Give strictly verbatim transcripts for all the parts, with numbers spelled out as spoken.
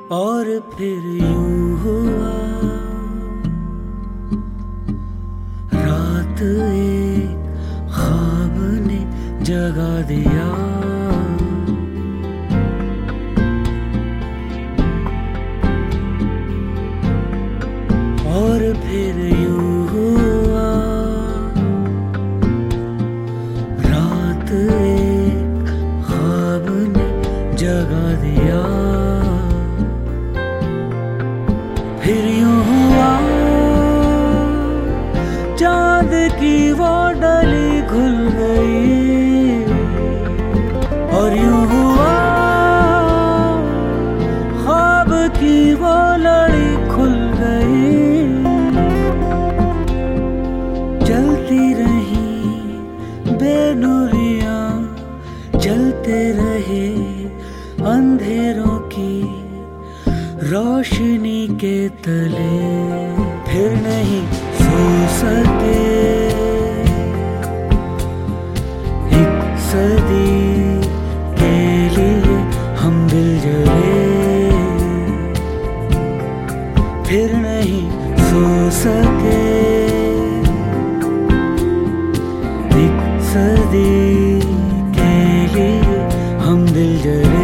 और फिर यूं हुआ, रात एक ख्वाब ने जगा दिया। और फिर यूं हुआ, रात एक ख्वाब ने जगा दिया। फिर यूं हुआ, चांद की वो डली खुल गई। और यूं हुआ, ख्वाब की वो लड़ी खुल गई। चलती रही बेनुरियां, जलते रहे अंधेरों की रोशनी के तले। फिर नहीं सो सके एक सदी के लिए हम दिल जले। फिर नहीं सो सके एक सदी के लिए हम दिल जले।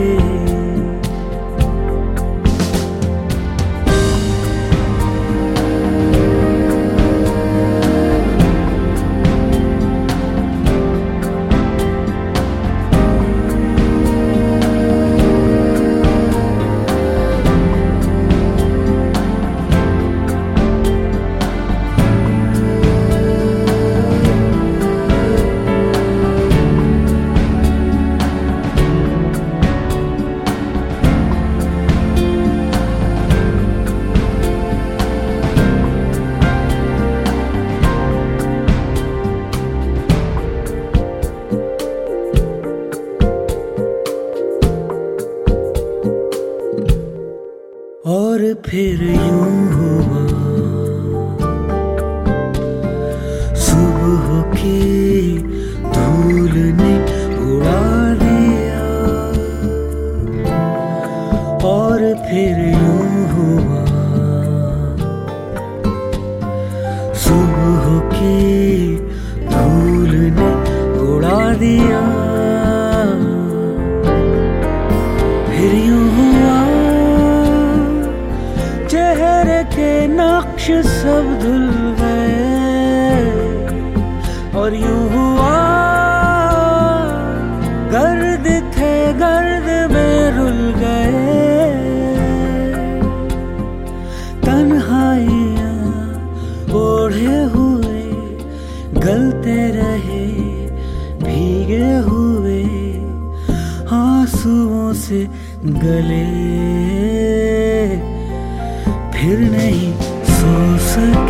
और फिर यूं हुआ, सुबह की धूल ने उड़ा दिया। और फिर यूं हुआ, सुबह की धूल ने उड़ा दिया। फिर यूं हुआ, चेहरे के नक्श सब धुल गए। और यूं हुआ, गर्द थे गर्द में रुल गए। तन्हाइयां ओढ़े हुए गलते रहे भीगे हुए आंसुओं से गले। फिर नहीं सो सके